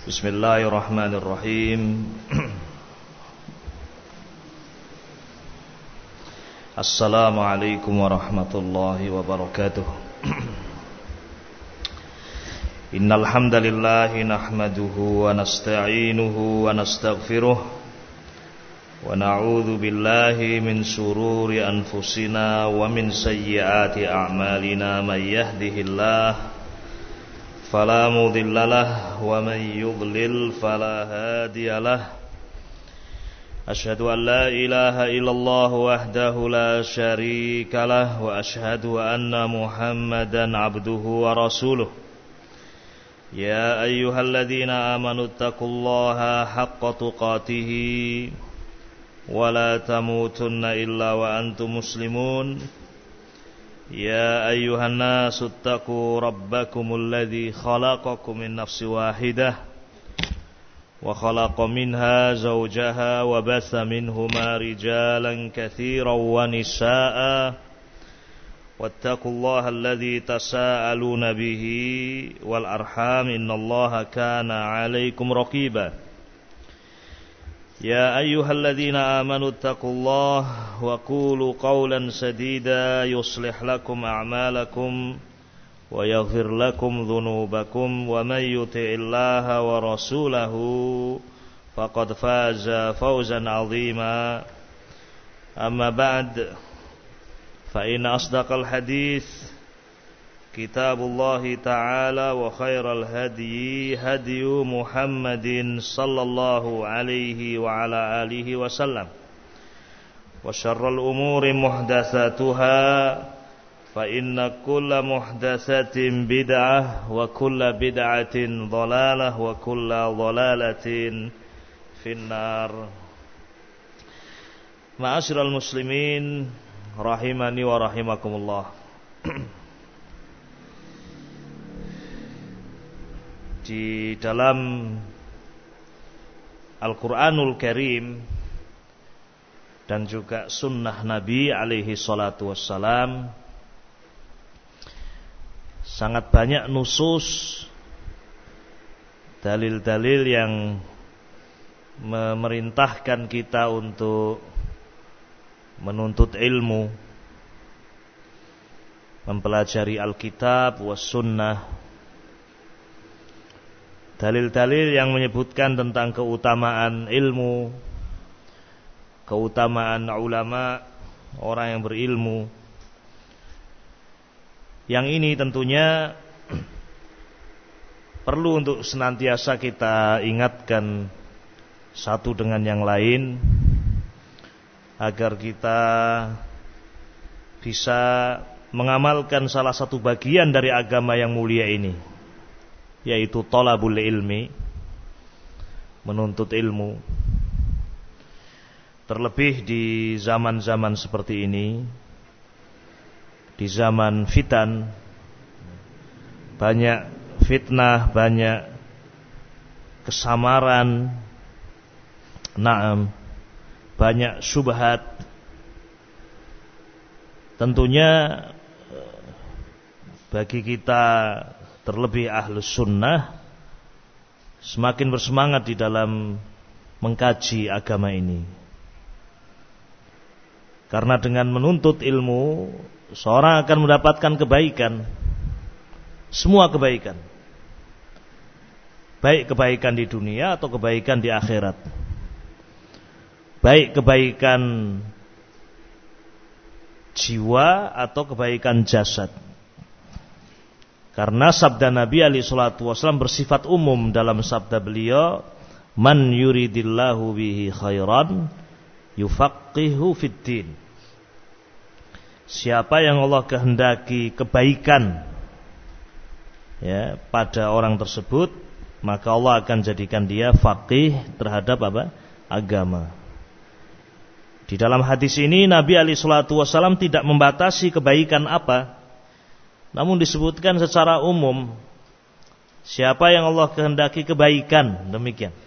Bismillahirrahmanirrahim. Assalamualaikum warahmatullahi wabarakatuh. Innal hamdalillah nahmaduhu wa nasta'inuhu wa nastaghfiruh wa na'udzu billahi min shururi anfusina wa min sayyiati a'malina may yahdihillahu فلا مضل له ومن يضلل فلا هادي له أشهد أن لا إله إلا الله وحده لا شريك له وأشهد أن محمدا عبده ورسوله يا أيها الذين آمنوا اتقوا الله حق تقاته ولا تموتن إلا وأنتم مسلمون يا أيها الناس اتقوا ربكم الذي خلقكم من نفس واحدة وخلق منها زوجها وبث منهما رجالا كثيرا ونساء واتقوا الله الذي تساءلون به والأرحام إن الله كان عليكم رقيبا يا أيها الذين آمنوا اتقوا الله وقولوا قولا سديدا يصلح لكم أعمالكم ويغفر لكم ذنوبكم ومن يطع الله ورسوله فقد فاز فوزا عظيما أما بعد فإن أصدق الحديث كتاب الله تعالى وخير الهدي هدي محمد صلى الله عليه وعلى آله وسلم وشر الأمور محدثاتها فإن كل محدثة بدعة وكل بدعة ضلالة وكل ضلالة في النار. Ma'asyiral muslimin rahimani wa rahimakumullah. Di dalam Al-Quranul Karim dan juga sunnah Nabi alaihi salatu wassalam sangat banyak nusus, dalil-dalil yang memerintahkan kita untuk menuntut ilmu, mempelajari Alkitab was sunnah. Dalil-dalil yang menyebutkan tentang keutamaan ilmu, keutamaan ulama, orang yang berilmu. Yang ini tentunya perlu untuk senantiasa kita ingatkan satu dengan yang lain, agar kita bisa mengamalkan salah satu bagian dari agama yang mulia ini, yaitu thalabul ilmi, menuntut ilmu. Terlebih di zaman-zaman seperti ini, di zaman fitan, banyak fitnah, banyak kesamaran, banyak syubhat. Tentunya bagi kita, terlebih ahlus sunnah, semakin bersemangat di dalam mengkaji agama ini. Karena dengan menuntut ilmu, seorang akan mendapatkan kebaikan, semua kebaikan, baik kebaikan di dunia atau kebaikan di akhirat, baik kebaikan jiwa atau kebaikan jasad. Karena sabda Nabi alaihi salatu wasallam bersifat umum dalam sabda beliau, man yuridillahu bihi khairan yufaqihu fiddin. Siapa yang Allah kehendaki kebaikan pada orang tersebut, maka Allah akan jadikan dia faqih terhadap agama. Di dalam hadis ini Nabi alaihi salatu wasallam tidak membatasi kebaikan apa, namun disebutkan secara umum, siapa yang Allah kehendaki kebaikan, demikian.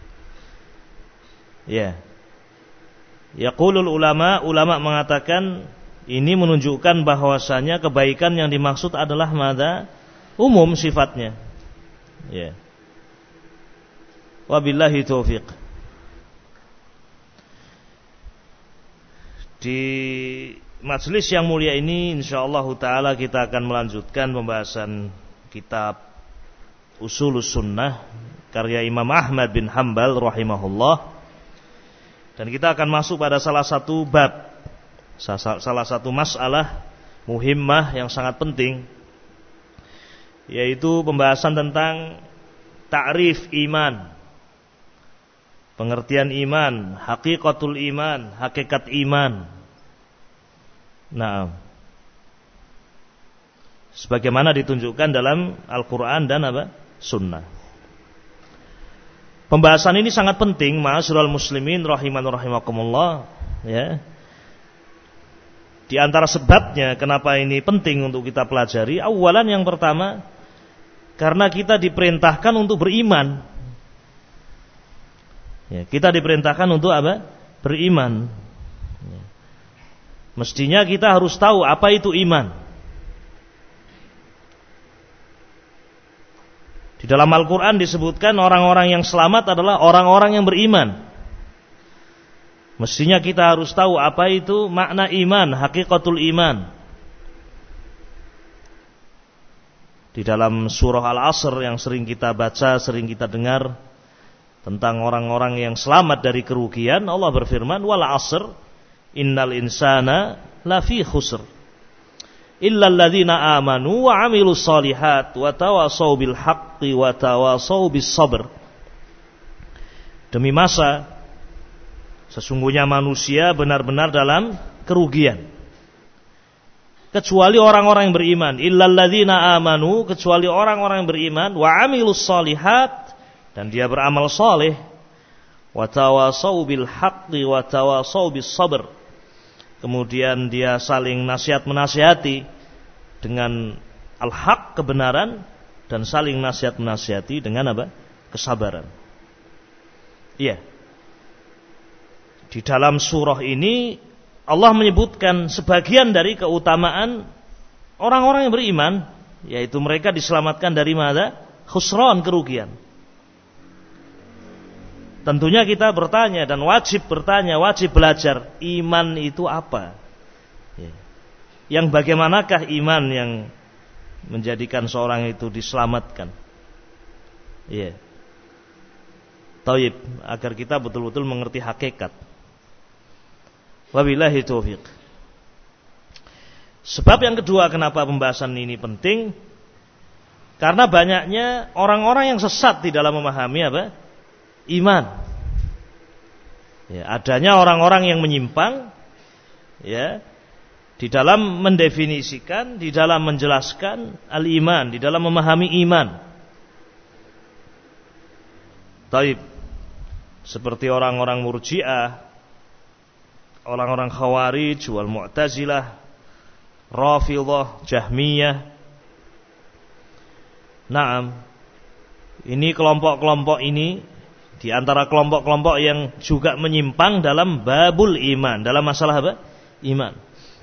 Yaqulul ulama mengatakan ini menunjukkan bahwasanya kebaikan yang dimaksud adalah umum sifatnya. Wabillahi taufiq. Di majelis yang mulia ini insyaallah taala kita akan melanjutkan pembahasan kitab Ushulus Sunnah karya Imam Ahmad bin Hanbal rahimahullah. Dan kita akan masuk pada salah satu bab, salah satu masalah muhimmah yang sangat penting, yaitu pembahasan tentang ta'rif iman, pengertian iman, hakikatul iman, hakikat iman. Nah, sebagaimana ditunjukkan dalam Al-Quran dan Sunnah. Pembahasan ini sangat penting, ma'asyiral muslimin rahiman rahimakumullah, ya. Di antara sebabnya kenapa ini penting untuk kita pelajari, awalan yang pertama, karena kita diperintahkan untuk beriman. Ya, kita diperintahkan untuk beriman. Ya. Mestinya kita harus tahu apa itu iman. Di dalam Al-Quran disebutkan orang-orang yang selamat adalah orang-orang yang beriman. Mestinya kita harus tahu apa itu makna iman, hakikatul iman. Di dalam surah Al-Asr yang sering kita baca, sering kita dengar tentang orang-orang yang selamat dari kerugian, Allah berfirman, wal asr innal insana lafi khusr illal ladzina amanu wa amilus solihat wa tawasaw bil haqqi wa tawasaw bis sabr. Demi masa, sesungguhnya manusia benar-benar dalam kerugian, kecuali orang-orang yang beriman. Illal ladzina amanu, kecuali orang-orang yang beriman, wa amilus solihat, dan dia beramal saleh, wa tawasaw bil haqqi wa tawasaw bis sabr. Kemudian dia saling nasihat-menasihati dengan al-haq, kebenaran, dan saling nasihat-menasihati dengan kesabaran. Iya. Di dalam surah ini Allah menyebutkan sebagian dari keutamaan orang-orang yang beriman, yaitu mereka diselamatkan dari mana? Khusran, kerugian. Tentunya kita bertanya dan wajib bertanya, wajib belajar, iman itu apa? Ya. Yang bagaimanakah iman yang menjadikan seorang itu diselamatkan? Ya. Taib, agar kita betul-betul mengerti hakikat. Wabillahi taufiq. Sebab yang kedua kenapa pembahasan ini penting, karena banyaknya orang-orang yang sesat di dalam memahami iman. Ya, adanya orang-orang yang menyimpang, ya, di dalam mendefinisikan, di dalam menjelaskan al-iman, di dalam memahami iman. Taib, seperti orang-orang Murji'ah, orang-orang Khawarij, wal Mu'tazilah, Rafidhah, Jahmiyah. Naam, ini kelompok-kelompok ini di antara kelompok-kelompok yang juga menyimpang dalam babul iman, dalam masalah iman.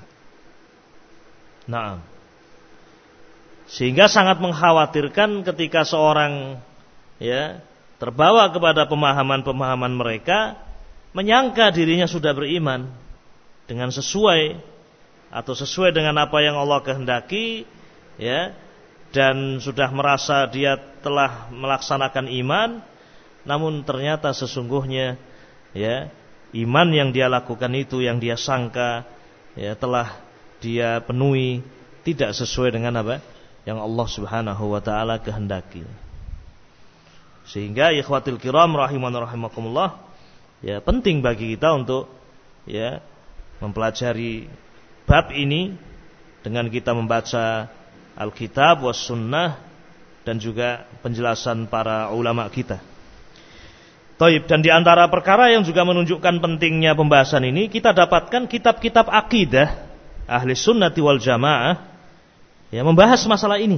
Nah, sehingga sangat mengkhawatirkan ketika seorang terbawa kepada pemahaman-pemahaman mereka, menyangka dirinya sudah beriman dengan sesuai dengan apa yang Allah kehendaki, dan sudah merasa dia telah melaksanakan iman. Namun ternyata sesungguhnya iman yang dia lakukan itu, yang dia sangka telah dia penuhi, tidak sesuai dengan yang Allah Subhanahu wa taala kehendaki. Sehingga ikhwatil kiram rahiman rahimakumullah, penting bagi kita untuk mempelajari bab ini dengan kita membaca Alkitab was Sunnah dan juga penjelasan para ulama kita. Taib, dan di antara perkara yang juga menunjukkan pentingnya pembahasan ini, kita dapatkan kitab-kitab akidah ahli sunnati wal jamaah membahas masalah ini.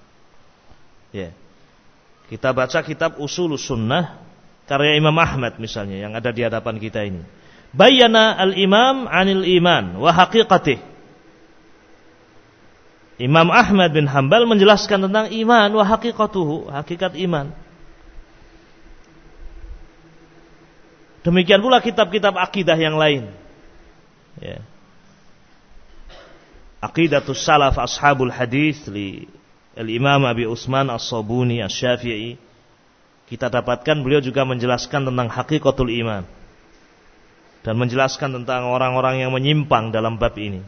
Kita baca kitab Ushulus Sunnah karya Imam Ahmad misalnya yang ada di hadapan kita ini. Bayyana al-imam 'anil iman wa haqiqatih. Imam Ahmad bin Hanbal menjelaskan tentang iman wa haqiqatuhu, hakikat iman. Demikian pula kitab-kitab akidah yang lain. Ya. Aqidatus Salaf Ashabul Hadis li Al-Imam Abi Utsman As-Sabuni Asy-Syafi'i. Kita dapatkan beliau juga menjelaskan tentang hakikatul iman dan menjelaskan tentang orang-orang yang menyimpang dalam bab ini.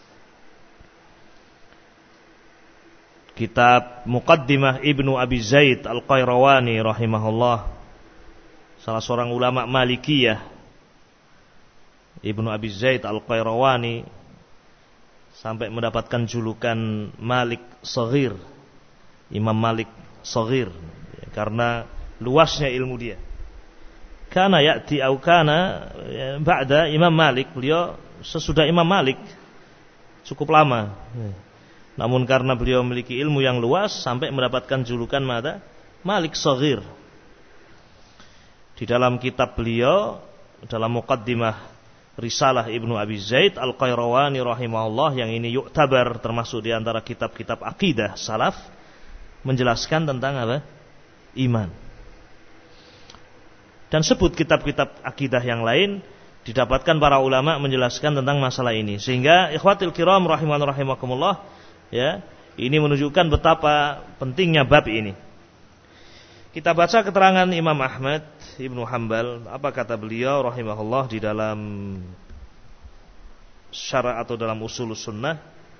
Kitab Muqaddimah Ibnu Abi Zaid Al-Qayrawani rahimahullah, salah seorang ulama Malikiyah, Ibnu Abi Zaid Al-Qayrawani sampai mendapatkan julukan Malik Shaghir, Imam Malik Shaghir, karena luasnya ilmu dia. Kana ya'ti au kana ba'da Imam Malik, beliau sesudah Imam Malik cukup lama. Namun karena beliau memiliki ilmu yang luas sampai mendapatkan julukan Malik Shaghir. Di dalam kitab beliau, dalam Muqaddimah Risalah Ibnu Abi Zaid Al-Qayrawani rahimahullah, yang ini yu'tabar termasuk di antara kitab-kitab akidah salaf, menjelaskan tentang iman. Dan sebut kitab-kitab akidah yang lain didapatkan para ulama menjelaskan tentang masalah ini. Sehingga ikhwatil kiram rahimakumullah, ya, ini menunjukkan betapa pentingnya bab ini. Kita baca keterangan Imam Ahmad Ibnu Hanbal, apa kata beliau rahimahullah di dalam syarah atau dalam usulus sunnah.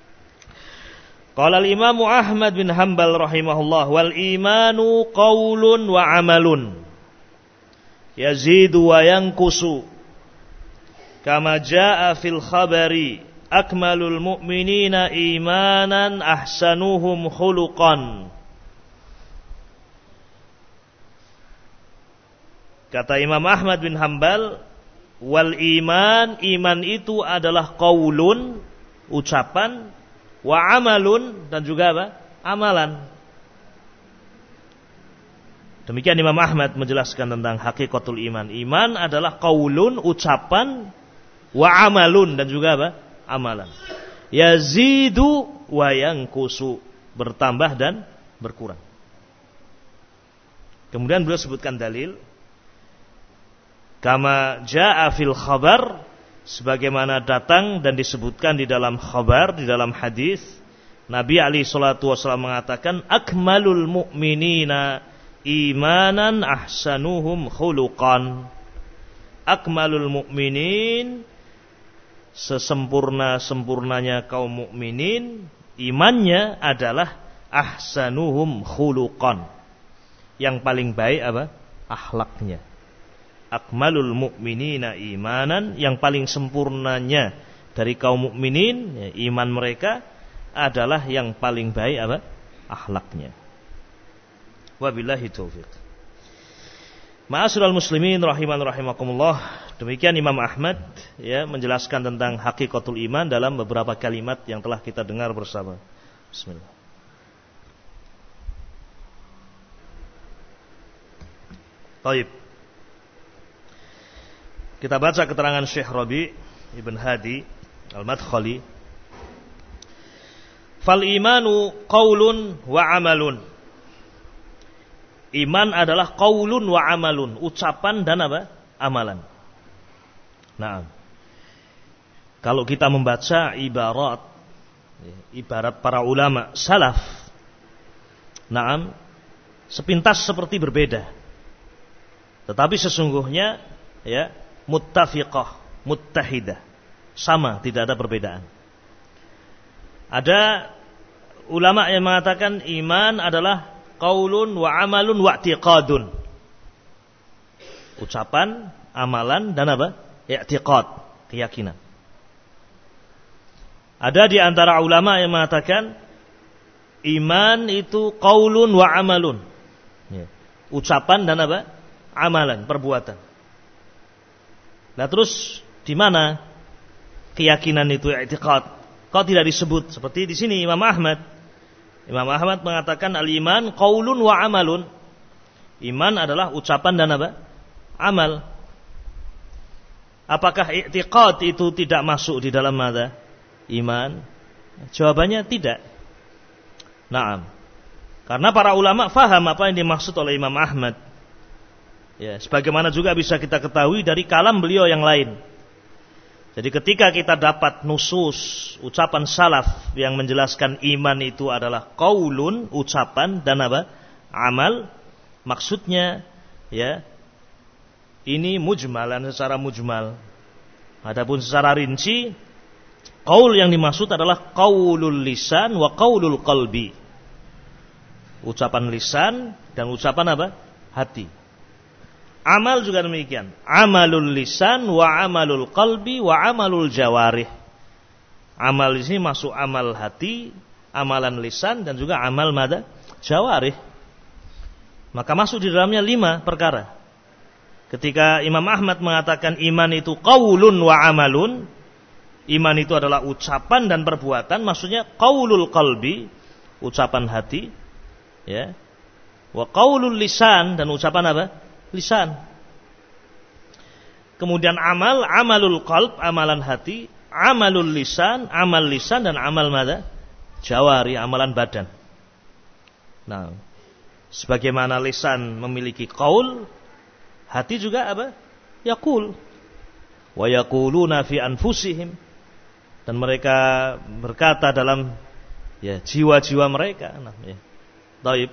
Qala al-Imam Ahmad bin Hanbal rahimahullah, wal imanu qaulun wa amalun yazidu wa yanqusu kama jaa fil khabari akmalul mu'minina imanan ahsanuhum khuluqan. Kata Imam Ahmad bin Hanbal, wal iman itu adalah qaulun, ucapan, wa amalun, dan juga amalan. Demikian Imam Ahmad menjelaskan tentang hakikatul iman. Iman adalah qaulun, ucapan, wa amalun, dan juga amalan. Yazidu wa yanqusu, bertambah dan berkurang. Kemudian beliau sebutkan dalil, kama jaa fil khabar, sebagaimana datang dan disebutkan di dalam khabar, di dalam hadis, Nabi alaihi salatu wasallam mengatakan, akmalul mu'minina imanan ahsanuhum khuluqan. Akmalul mu'minin, sesempurna-sempurnanya kaum mukminin, imannya adalah ahsanuhum khuluqan, yang paling baik akhlaknya. Akmalul mu'minina imanan, yang paling sempurnanya dari kaum mukminin, ya, iman mereka adalah yang paling baik akhlaknya. Wabillahi taufiq. Ma'asyiral muslimin rahimakumullah, demikian Imam Ahmad, ya, menjelaskan tentang hakikatul iman dalam beberapa kalimat yang telah kita dengar bersama. Bismillah. Baik. Kita baca keterangan Syekh Rabi' Ibn Hadi Al-Madkhali. Fal imanu qaulun wa amalun. Iman adalah qaulun wa amalun, ucapan dan amalan. Nah, kalau kita membaca ibarat para ulama salaf, sepintas seperti berbeda. Tetapi sesungguhnya, ya, muttafiqah, muttahidah, sama, tidak ada perbedaan. Ada ulama yang mengatakan iman adalah qaulun wa amalun wa i'tiqadun, ucapan, amalan, dan i'tiqad, keyakinan. Ada di antara ulama yang mengatakan iman itu qaulun wa amalun, ya, ucapan dan amalan, perbuatan. Nah, terus di mana keyakinan itu i'tiqad? Kok tidak disebut seperti di sini Imam Ahmad? Imam Ahmad mengatakan al-iman qaulun wa amalun. Iman adalah ucapan dan amal. Apakah i'tiqad itu tidak masuk di dalam iman? Jawabannya tidak. Naam. Karena para ulama faham apa yang dimaksud oleh Imam Ahmad. Ya, sebagaimana juga bisa kita ketahui dari kalam beliau yang lain. Jadi ketika kita dapat nusus, ucapan salaf yang menjelaskan iman itu adalah qaulun, ucapan, dan apa? Amal. Maksudnya, ya, ini mujmalan, secara mujmal. Adapun secara rinci, qaul yang dimaksud adalah qaulul lisan wa qaulul qalbi. Ucapan lisan dan ucapan apa? Hati. Amal juga demikian. Amalul lisan wa amalul qalbi wa amalul jawarih. Amal di sini masuk amal hati, amalan lisan, dan juga amal mada? Jawarih. Maka masuk di dalamnya 5 perkara. Ketika Imam Ahmad mengatakan iman itu qaulun wa amalun, iman itu adalah ucapan dan perbuatan, maksudnya qaulul qalbi, ucapan hati, ya. Wa qaulul lisan, dan ucapan apa? Lisan. Kemudian amal, amalul qalb, amalan hati, amalul lisan, amal lisan, dan amal mada? Jawari, amalan badan. Nah, sebagaimana lisan memiliki qaul, hati juga apa? Yaqul. Wa yaquluna fi anfusihim, dan mereka berkata dalam, ya, jiwa-jiwa mereka. Nah, ya. Taib.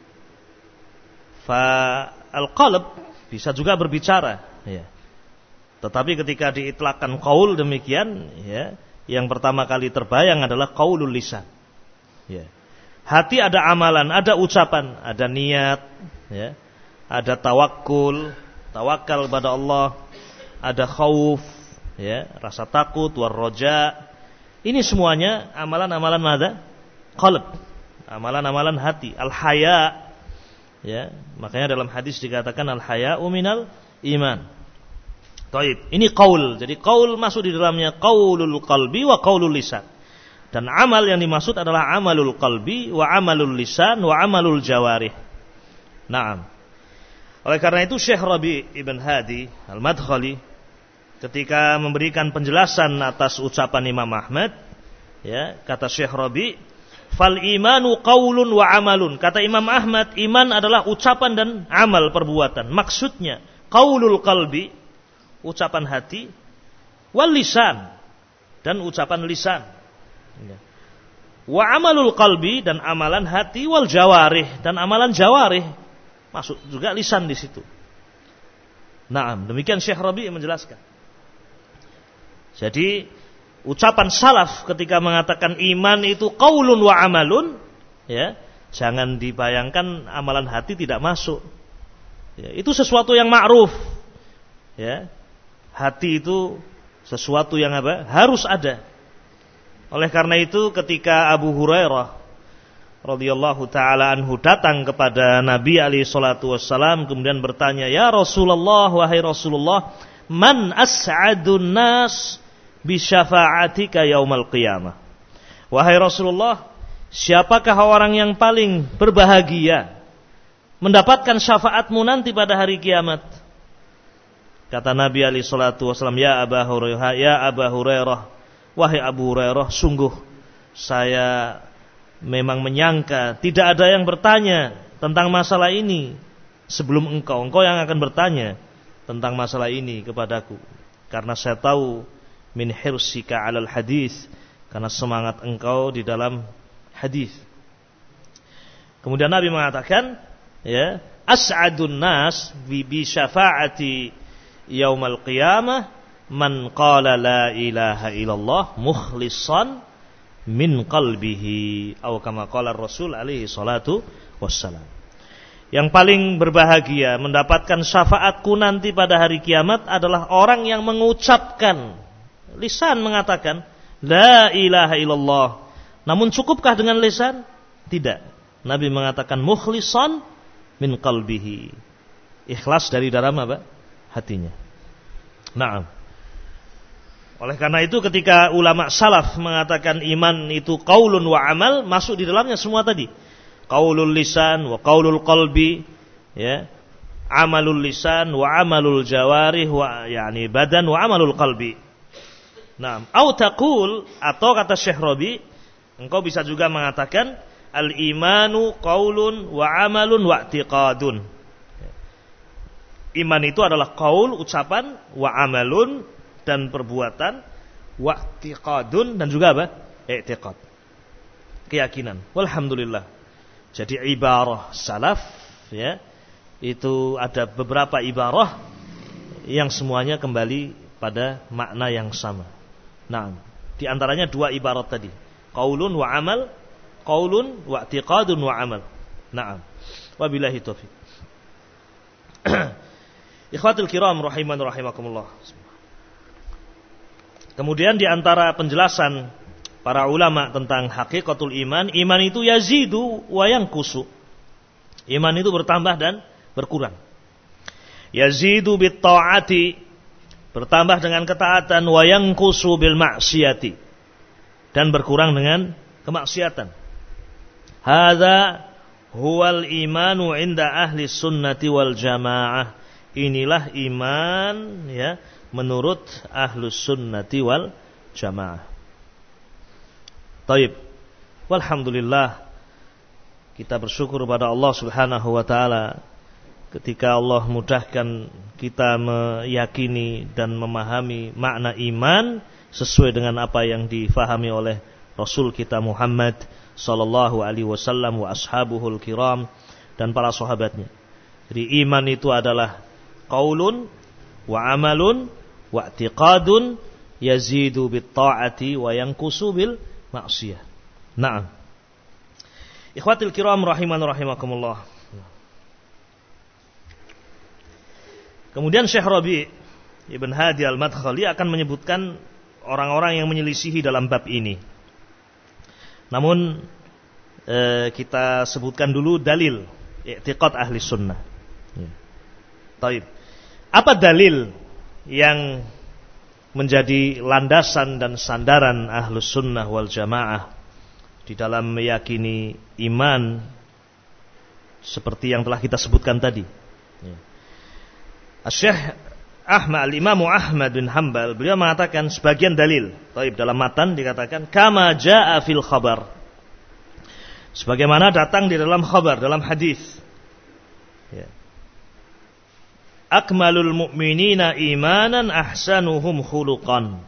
Fa al-qalb bisa juga berbicara, ya. Tetapi ketika diitlaqkan qaul demikian, ya, yang pertama kali terbayang adalah qaulul lisan. Ya. Hati ada amalan, ada ucapan, ada niat, ya. Ada tawakkul, tawakal kepada Allah, ada khauf, ya, rasa takut, warroja. Ini semuanya amalan-amalan mada? Qalb. Amalan-amalan hati, al-haya. Ya, makanya dalam hadis dikatakan al-haya'u minal iman. Taib. Ini qaul. Jadi qaul masuk di dalamnya qaulul qalbi wa qaulul lisan. Dan amal yang dimaksud adalah amalul qalbi wa amalul lisan wa amalul jawarih. Naam. Oleh karena itu Syekh Rabi' Ibn Hadi Al-Madkhali ketika memberikan penjelasan atas ucapan Imam Ahmad, ya, kata Syekh Rabi', fal imanu qaulun wa amalun. Kata Imam Ahmad, iman adalah ucapan dan amal, perbuatan. Maksudnya qaulul qalbi, ucapan hati, wal lisan, dan ucapan lisan. Wa amalul qalbi, dan amalan hati, wal jawarih, dan amalan jawarih. Masuk juga lisan di situ. Naam, demikian Syekh Rabi' menjelaskan. Jadi ucapan salaf ketika mengatakan iman itu qaulun wa amalun, ya, jangan dibayangkan amalan hati tidak masuk. Ya, itu sesuatu yang ma'ruf. Ya. Hati itu sesuatu yang apa? Harus ada. Oleh karena itu ketika Abu Hurairah radhiyallahu taala anhu datang kepada Nabi alaihi salatu wassalam kemudian bertanya, "Ya Rasulullah, wahai Rasulullah, man as'adun nas bi syafa'atika yaumal qiyamah?" Wahai Rasulullah, siapakah orang yang paling berbahagia mendapatkan syafaatmu nanti pada hari kiamat? Kata Nabi alaihi salatu wassalam, "Ya Abu Hurairah, ya Abu Hurairah, wahai Abu Hurairah, sungguh saya memang menyangka tidak ada yang bertanya tentang masalah ini sebelum engkau yang akan bertanya tentang masalah ini kepadaku, karena saya tahu min hirsika 'alal hadis, karena semangat engkau di dalam hadis." Kemudian Nabi mengatakan, ya, as'adun nas bi syafa'ati yaumal qiyamah man qala la ilaha illallah mukhlishan min qalbihi, atau kama qala Rasul alaihi salatu wassalam. Yang paling berbahagia mendapatkan syafaatku nanti pada hari kiamat adalah orang yang mengucapkan, lisan mengatakan la ilaha illallah. Namun cukupkah dengan lisan? Tidak. Nabi mengatakan mukhlishan min qalbihi, ikhlas dari dalam apa? Hatinya. Naam. Oleh karena itu ketika ulama salaf mengatakan iman itu qaulun wa amal, masuk di dalamnya semua tadi. Qaulul lisan wa qaulul qalbi, ya. Amalul lisan wa amalul jawarih wa yani badan wa amalul qalbi. Naam, au taqul, atau kata Syekh Rabi', engkau bisa juga mengatakan al-imanu qaulun wa amalun wa i'tiqadun. Iman itu adalah qaul, ucapan, wa amalun, dan perbuatan, wa i'tiqadun, dan juga apa? I'tiqad. Keyakinan. Walhamdulillah. Jadi ibarah salaf, ya, itu ada beberapa ibarah yang semuanya kembali pada makna yang sama. Nah, di antaranya dua ibarat tadi. Qaulun wa amal, qaulun wa i'tiqadun wa amal. Naam. Wabillahi taufiq. Ikhwatul kiram rahiman rahimakumullah. Kemudian di antara penjelasan para ulama tentang hakikatul iman, iman itu yazidu wa yanqusu. Iman itu bertambah dan berkurang. Yazidu bit ta'ati, bertambah dengan ketaatan, wa yanqusu bil ma'siyati, dan berkurang dengan kemaksiatan. Hadza huwal imanu 'inda ahli sunnati wal jamaah. Inilah iman, ya, menurut ahlus sunnati wal jamaah. Taib. Walhamdulillah, kita bersyukur pada Allah Subhanahu wa taala ketika Allah mudahkan kita meyakini dan memahami makna iman sesuai dengan apa yang difahami oleh Rasul kita Muhammad sallallahu alaihi wasallam wa ashabuhul kiram dan para sahabatnya. Jadi iman itu adalah qaulun wa amalun wa i'tiqadun yazidu bit ta'ati wa yanqusu bil ma'siyah. Naam. Ikhwatul kiram rahiman rahimakumullah. Kemudian Syekh Rabi' Ibn Hadi Al-Madkhali akan menyebutkan orang-orang yang menyelisihi dalam bab ini. Namun kita sebutkan dulu dalil i'tiqad ahli sunnah. Taib. Apa dalil yang menjadi landasan dan sandaran ahlus sunnah wal jamaah di dalam meyakini iman seperti yang telah kita sebutkan tadi? Syekh Al-Imam Ahmad bin Hanbal, beliau mengatakan sebagian dalil. Taib, dalam matan dikatakan kama jaa fil khabar, sebagaimana datang di dalam khabar, dalam hadis. Ya. Akmalul mu'minina imanan ahsanuhum khuluqan.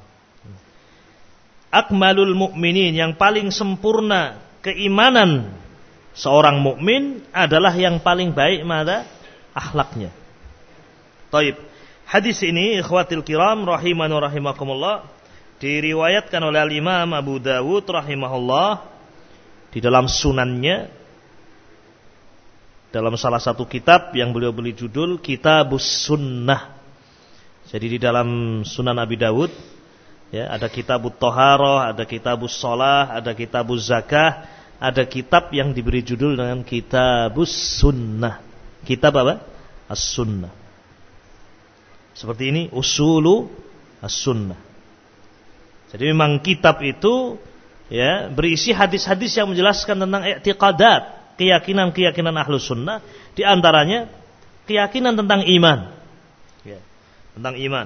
Akmalul mu'minin, yang paling sempurna keimanan seorang mukmin adalah yang paling baik mana? Akhlaknya. Taib. Hadis ini ikhwatil kiram rahiman rahimakumullah diriwayatkan oleh Al-Imam Abu Dawud rahimahullah di dalam sunannya, dalam salah satu kitab yang beliau beri judul Kitabus Sunnah. Jadi di dalam Sunan Abi Dawud, ya, ada Kitabut Thaharah, ada Kitabus Shalah, ada Kitabuz Zakah, ada kitab yang diberi judul dengan Kitabus Sunnah. Kitab apa? As-Sunnah. Seperti ini Usulu As-Sunnah. Jadi memang kitab itu, ya, berisi hadis-hadis yang menjelaskan tentang i'tiqadat, keyakinan-keyakinan Ahlus Sunnah, di antaranya keyakinan tentang iman. Ya, tentang iman.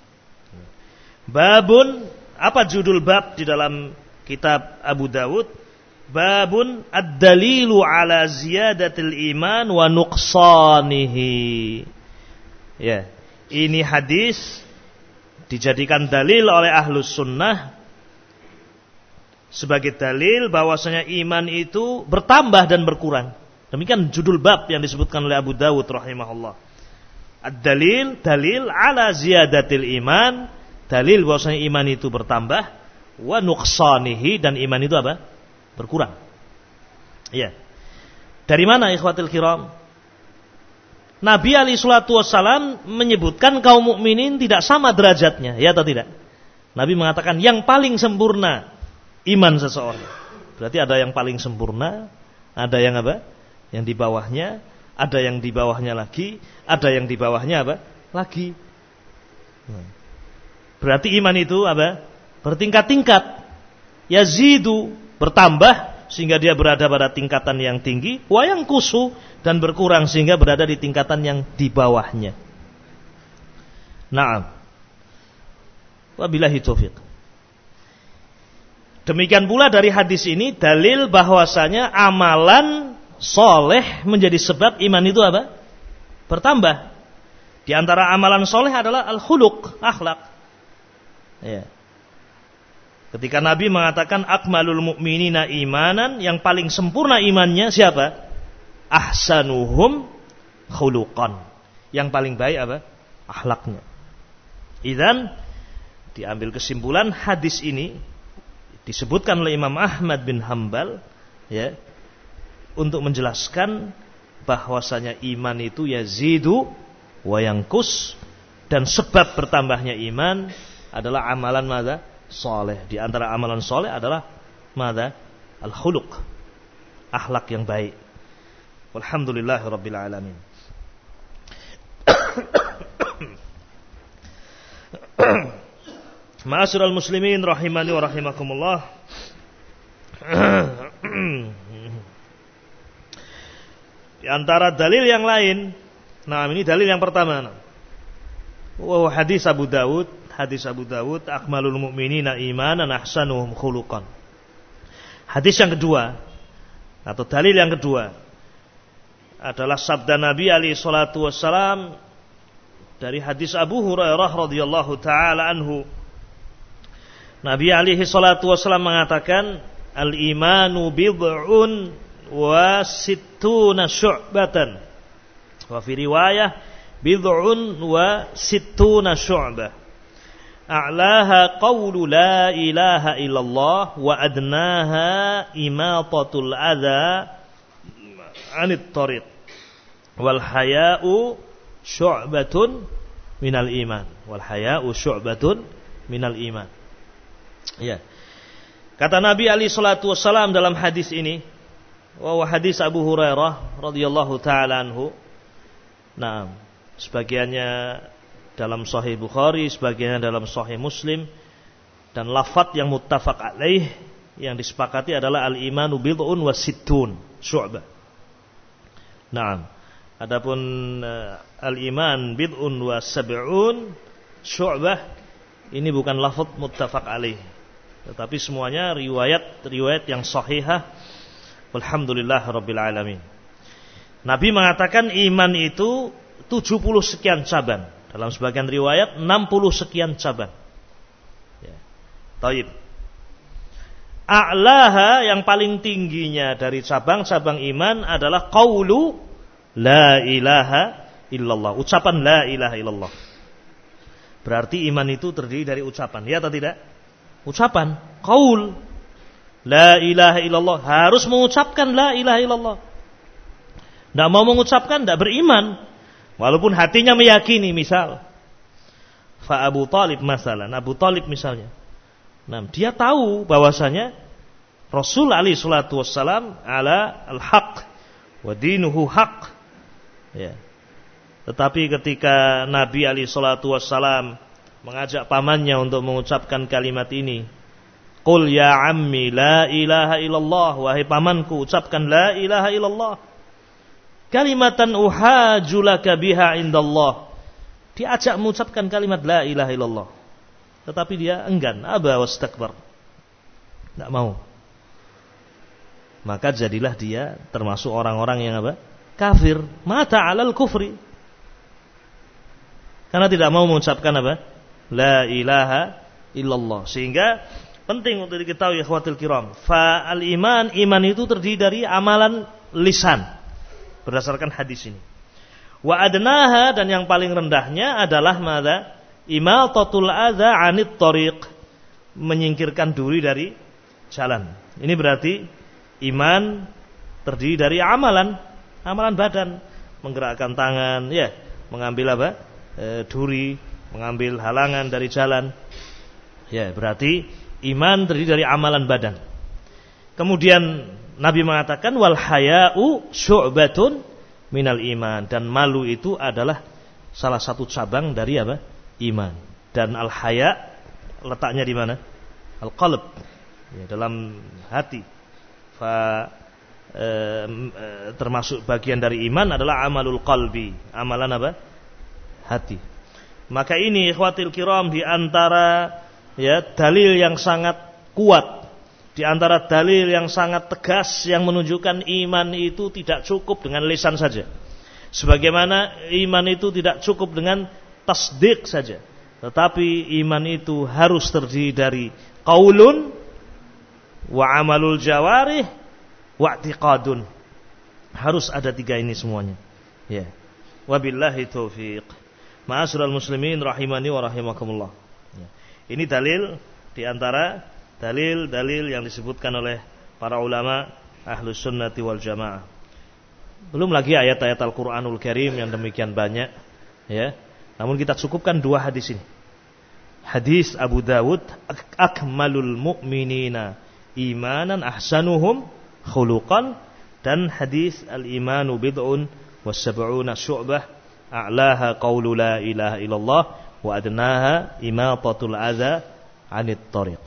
Babun, apa judul bab di dalam kitab Abu Dawud? Babun ad-dalilu ala ziyadatil iman wa nuqsanihi. Ya, ini hadis dijadikan dalil oleh Ahlus Sunnah sebagai dalil bahwasanya iman itu bertambah dan berkurang. Demikian judul bab yang disebutkan oleh Abu Dawud rahimahullah. Ad-dalil, dalil ala ziyadatil iman, dalil bahwasanya iman itu bertambah, wa nuqsanihi, dan iman itu apa? Berkurang. Iya. Dari mana ikhwatul kiram? Nabi alaihi salatu wassalam menyebutkan kaum mukminin tidak sama derajatnya, ya atau tidak? Nabi mengatakan yang paling sempurna iman seseorang. Berarti ada yang paling sempurna, ada yang apa? Yang di bawahnya, ada yang di bawahnya lagi, ada yang di bawahnya apa? Lagi. Berarti iman itu apa? Bertingkat-tingkat. Yazidu, bertambah sehingga dia berada pada tingkatan yang tinggi, wa yanqusu, dan berkurang sehingga berada di tingkatan yang di bawahnya. Naam. Wabillahi taufiq. Demikian pula dari hadis ini dalil bahwasanya amalan soleh menjadi sebab iman itu apa? Bertambah. Di antara amalan soleh adalah al-khuluq, akhlak. Ya. Ketika Nabi mengatakan akmalul mu'minina imanan, yang paling sempurna imannya siapa? Ahsanuhum khuluqan. Yang paling baik apa? Akhlaknya. Idzan diambil kesimpulan hadis ini disebutkan oleh Imam Ahmad bin Hanbal ya, untuk menjelaskan bahwasanya iman itu yazidu wa yanqus, dan sebab bertambahnya iman adalah amalan madza? Saleh. Di antara amalan saleh adalah madza? Al-khuluq, akhlak yang baik. Walhamdulillahirabbil alamin. Ma'asyiral muslimin rahimani wa rahimakumullah. Di antara dalil yang lain, nah ini dalil yang pertama. Wa hadis Abu Dawud, akmalul mu'minina imanan ahsanuhum khuluqan. Hadis yang kedua atau dalil yang kedua adalah sabda Nabi alaihi salatu wassalam dari hadis Abu Hurairah radhiyallahu taala anhu. Nabi alaihi salatu wassalam mengatakan, al-imanu bid'un wa sittuna syu'batan. Wa fi riwayah bid'un wa sittuna syu'bah. A'laha qawlu la ilaha illallah wa adnaha imatatul adha 'anit thariq. Wal haya'u syu'batun minal iman. Wal haya'u syu'batun minal iman. Ya. Kata Nabi alaihi salatu wassalam dalam hadis ini, wa hadis Abu Hurairah radhiyallahu taala anhu. Nah, sebagiannya dalam Sahih Bukhari, sebagiannya dalam Sahih Muslim, dan lafaz yang muttafaq alaih yang disepakati adalah al-imanu bid'un wa sittun syu'bah. Naam. Adapun al-iman bid'un wa sab'un syu'bah, ini bukan lafaz muttafaq alaih, tetapi semuanya riwayat yang sahihah. Alhamdulillahirabbil alamin. Nabi mengatakan iman itu 70 sekian cabang. Dalam sebagian riwayat 60 sekian cabang. Ya. Taib. A'laha, yang paling tingginya dari cabang-cabang iman adalah qaulu la ilaha illallah. Ucapan la ilaha illallah. Berarti iman itu terdiri dari ucapan. Ya atau tidak? Ucapan. Qaul la ilaha illallah. Harus mengucapkan la ilaha illallah. Tidak mau mengucapkan, tidak beriman. Walaupun hatinya meyakini, misal Fa Abu Talib masalah, Abu Talib misalnya, nah, dia tahu bahwasanya Rasul alaihi salatu wassalam ala al-haq wa dinuhu haq ya. Tetapi ketika Nabi alaihi salatu wassalam mengajak pamannya untuk mengucapkan kalimat ini, qul ya ammi la ilaha illallah, wahai pamanku ucapkan la ilaha illallah, kalimatan uhajulaka biha indallah. Diajak mengucapkan kalimat la ilaha illallah, tetapi dia enggan, aba wastakbar, tidak mau. Maka jadilah dia termasuk orang-orang yang apa? Kafir, mata alal kufri, karena tidak mau mengucapkan apa? La ilaha illallah. Sehingga penting untuk diketahui ikhwatul kiram, fa al-iman, iman itu terdiri dari amalan lisan berdasarkan hadis ini. Wa adnaha, dan yang paling rendahnya adalah madza? Imatatul adza 'anit thariq, menyingkirkan duri dari jalan. Ini berarti iman terdiri dari amalan badan, menggerakkan tangan, ya, mengambil apa? Duri, mengambil halangan dari jalan. Ya, berarti iman terdiri dari amalan badan. Kemudian Nabi mengatakan wal haya'u syu'batun minal iman, dan malu itu adalah salah satu cabang dari apa? Iman. Dan al haya letaknya di mana? Al qalb, ya, dalam hati. Termasuk bagian dari iman adalah amalul qalbi, amalan apa? Hati. Maka ini ikhwatil kiram, di antara ya dalil yang sangat kuat, di antara dalil yang sangat tegas yang menunjukkan iman itu tidak cukup dengan lisan saja. Sebagaimana iman itu tidak cukup dengan tasdik saja, tetapi iman itu harus terdiri dari qaulun wa amalul jawarih wa i'tiqadun. Harus ada 3 ini semuanya. Ya. Wabillahi taufiq. Ma'asyiral muslimin rahimani wa rahimakumullah. Ya. Ini dalil di antara dalil-dalil yang disebutkan oleh para ulama Ahlus Sunnati wal Jamaah. Belum lagi ayat-ayat Al-Qur'anul Karim yang demikian banyak, ya. Namun kita cukupkan 2 hadis ini. Hadis Abu Dawud, akmalul mu'minina imanan ahsanuhum khuluqan, dan hadis al-imanu bid'un wa sab'una syu'bah a'laha qawlu la ilaha illallah wa adnaha imatatul adza 'anit thariq.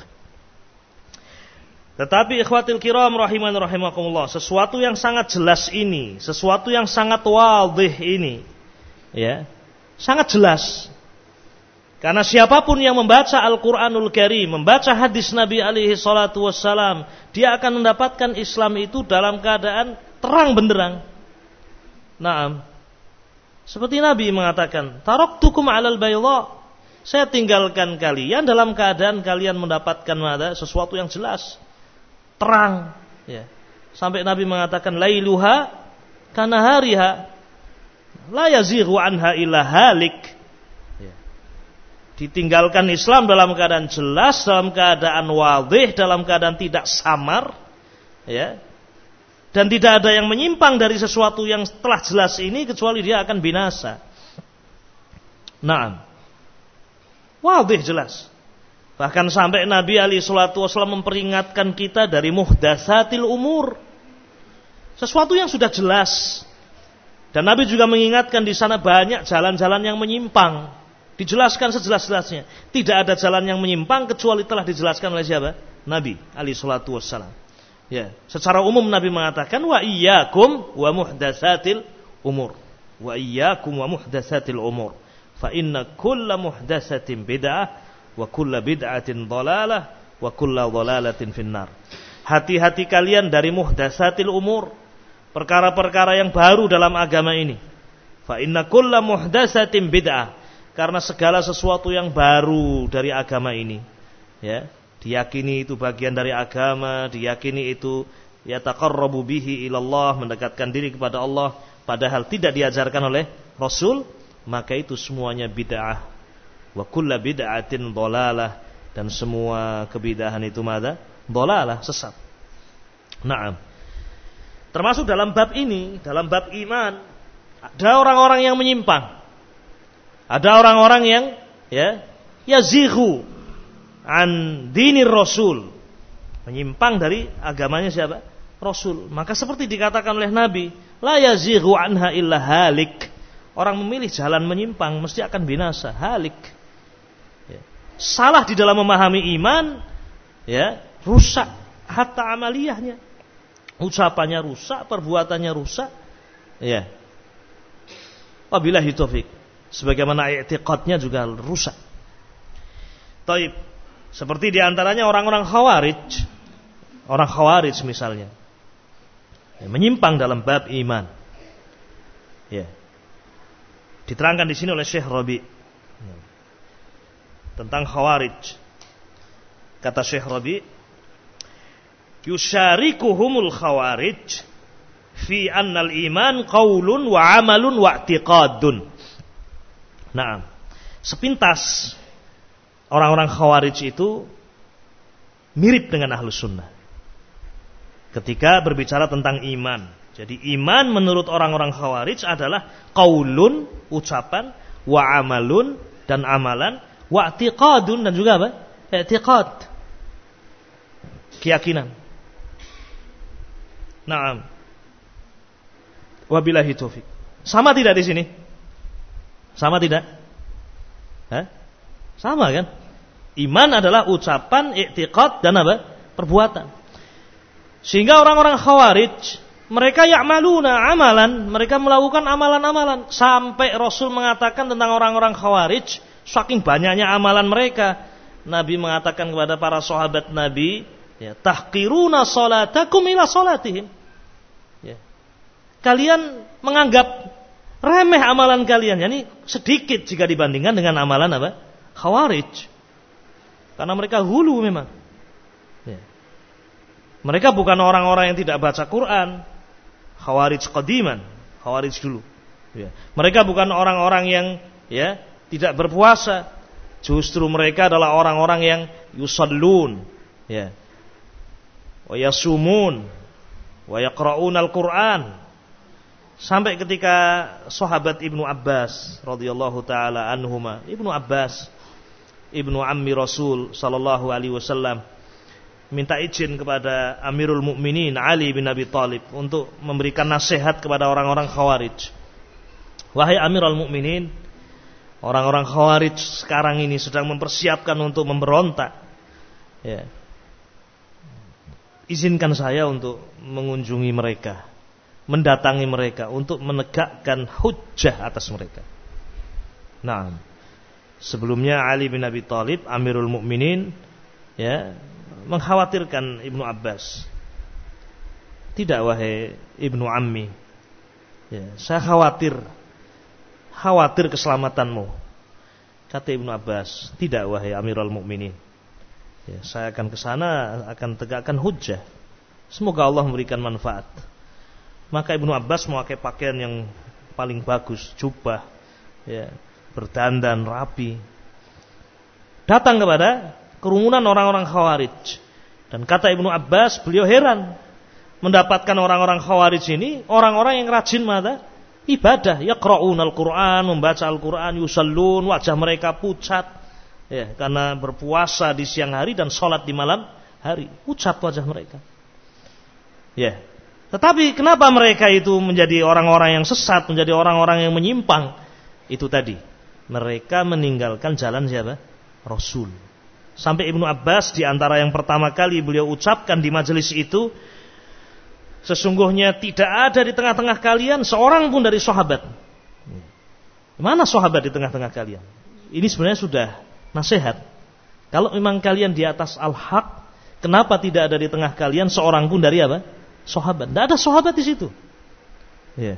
Tetapi ikhwatil kiram rahiman rahimakumullah, sesuatu yang sangat jelas ini, sesuatu yang sangat wadih ini, ya, sangat jelas. Karena siapapun yang membaca Al-Qur'anul Karim, membaca hadis Nabi alaihi salatu wassalam, dia akan mendapatkan Islam itu dalam keadaan terang benderang. Naam. Seperti Nabi mengatakan, taraktukum 'alal bayda. Saya tinggalkan kalian dalam keadaan kalian mendapatkan sesuatu yang jelas, terang, ya. Sampai Nabi mengatakan lailuha kanahariha la yazighu anha illa halik. Ya. Ditinggalkan Islam dalam keadaan jelas, dalam keadaan wadih, dalam keadaan tidak samar, ya. Dan tidak ada yang menyimpang dari sesuatu yang telah jelas ini kecuali dia akan binasa. Naam. Wadih, jelas. Bahkan sampai Nabi alaihi salatu wasallam memperingatkan kita dari muhdatsatil umur. Sesuatu yang sudah jelas. Dan Nabi juga mengingatkan di sana banyak jalan-jalan yang menyimpang. Dijelaskan sejelas-jelasnya. Tidak ada jalan yang menyimpang kecuali telah dijelaskan oleh siapa? Nabi alaihi salatu wasallam. Ya, secara umum Nabi mengatakan wa iyyakum wa muhdatsatil umur. Wa iyyakum wa muhdatsatil umur. Fa inna kulla muhdatsatin bid'ah wa kulla bid'atin dhalalah wa kulla dhalalatin finnar. Hati-hati kalian dari muhdatsatil umur, perkara-perkara yang baru dalam agama ini. Fa inna kulla muhdatsatin bid'ah, karena segala sesuatu yang baru dari agama ini, ya, diyakini itu bagian dari agama, diyakini itu yataqarrabu bihi ilallah, mendekatkan diri kepada Allah, padahal tidak diajarkan oleh Rasul, maka itu semuanya bid'ah. Wa kullu bid'atin dhalalah, dan semua kebidahan itu madza? Dhalalah, sesat. Naam. Termasuk dalam bab ini, dalam bab iman, ada orang-orang yang menyimpang. Ada orang-orang yang yazighu an dinir Rasul, menyimpang dari agamanya siapa? Rasul. Maka seperti dikatakan oleh Nabi, la yazighu anha illa halik. Orang memilih jalan menyimpang mesti akan binasa, halik. Ya. Salah di dalam memahami iman, ya, rusak hatta amaliyahnya. Ucapannya rusak, perbuatannya rusak. Ya. Wabillahi taufik. Sebagaimana i'tiqadnya juga rusak. Taib. Seperti diantaranya orang-orang khawarij. Orang khawarij misalnya, ya, menyimpang dalam bab iman. Ya. Diterangkan di sini oleh Syekh Rabi tentang khawarij. Kata Syekh Rabi, yusyarikuhumul khawarij fi annal iman qaulun wa amalun wa i'tiqadun. Nah, sepintas orang-orang khawarij itu mirip dengan Ahlus Sunnah ketika berbicara tentang iman. Jadi iman menurut orang-orang khawarij adalah qaulun, ucapan, wa amalun, dan amalan, wa i'tiqadun, dan juga apa? I'tiqad, keyakinan. Naam. Wabillahi taufik. Sama tidak di sini? Sama tidak? Sama kan? Iman adalah ucapan, i'tiqad, dan apa? Perbuatan. Sehingga orang-orang khawarij, mereka ya'maluna amalan, mereka melakukan amalan-amalan, sampai Rasul mengatakan tentang orang-orang khawarij, saking banyaknya amalan mereka, Nabi mengatakan kepada para sahabat Nabi, ya, tahqiruna salatakum ila salatihim. Ya. Kalian menganggap Remeh amalan kalian. Yani sedikit jika dibandingkan dengan amalan apa? Khawarij. Karena mereka hulu memang. Ya. Mereka bukan orang-orang yang tidak baca Quran. Khawarij qadiman. Khawarij dulu. Ya. Mereka bukan orang-orang yang ya tidak berpuasa. Justru mereka adalah orang-orang yang yusallun. Ya. Wa yasumun. Wa yaqra'un al-Quran. Sampai ketika sahabat Ibnu Abbas radhiyallahu taala anhuma, Ibnu Abbas ibnu ammi Rasul sallallahu alaihi wasallam minta izin kepada Amirul Mukminin Ali bin Abi Thalib untuk memberikan nasihat kepada orang-orang Khawarij. Wahai Amirul Mukminin, orang-orang Khawarij sekarang ini sedang mempersiapkan untuk memberontak. Ya. Izinkan saya untuk mengunjungi mereka, mendatangi mereka untuk menegakkan hujjah atas mereka. Nah, sebelumnya Ali bin Abi Thalib, Amirul Mukminin, ya, mengkhawatirkan Ibnu Abbas. Tidak, wahai Ibnu Ammi, ya, saya khawatir keselamatanmu. Kata Ibnu Abbas, tidak, wahai Amirul Mukminin. Ya, saya akan ke sana, akan tegakkan hujjah. Semoga Allah memberikan manfaat. Maka Ibnu Abbas memakai pakaian yang paling bagus, jubah, ya, berdandan rapi. Datang kepada kerumunan orang-orang Khawarij. Dan kata Ibnu Abbas, beliau heran mendapatkan orang-orang Khawarij ini orang-orang yang rajin ibadah, yaqra'un al-Quran, membaca Al-Quran, yusallun, wajah mereka pucat. Ya, karena berpuasa di siang hari dan sholat di malam hari, pucat wajah mereka. Ya. Tetapi kenapa mereka itu menjadi orang-orang yang sesat, menjadi orang-orang yang menyimpang? Itu tadi, mereka meninggalkan jalan siapa? Rasul. Sampai Ibnu Abbas di antara yang pertama kali beliau ucapkan di majelis itu, sesungguhnya tidak ada di tengah-tengah kalian seorang pun dari sahabat. Mana sahabat di tengah-tengah kalian? Ini sebenarnya sudah nasihat. Kalau memang kalian di atas al-haq, kenapa tidak ada di tengah kalian seorang pun dari apa? Sahabat. Tidak ada sahabat di situ. Ya.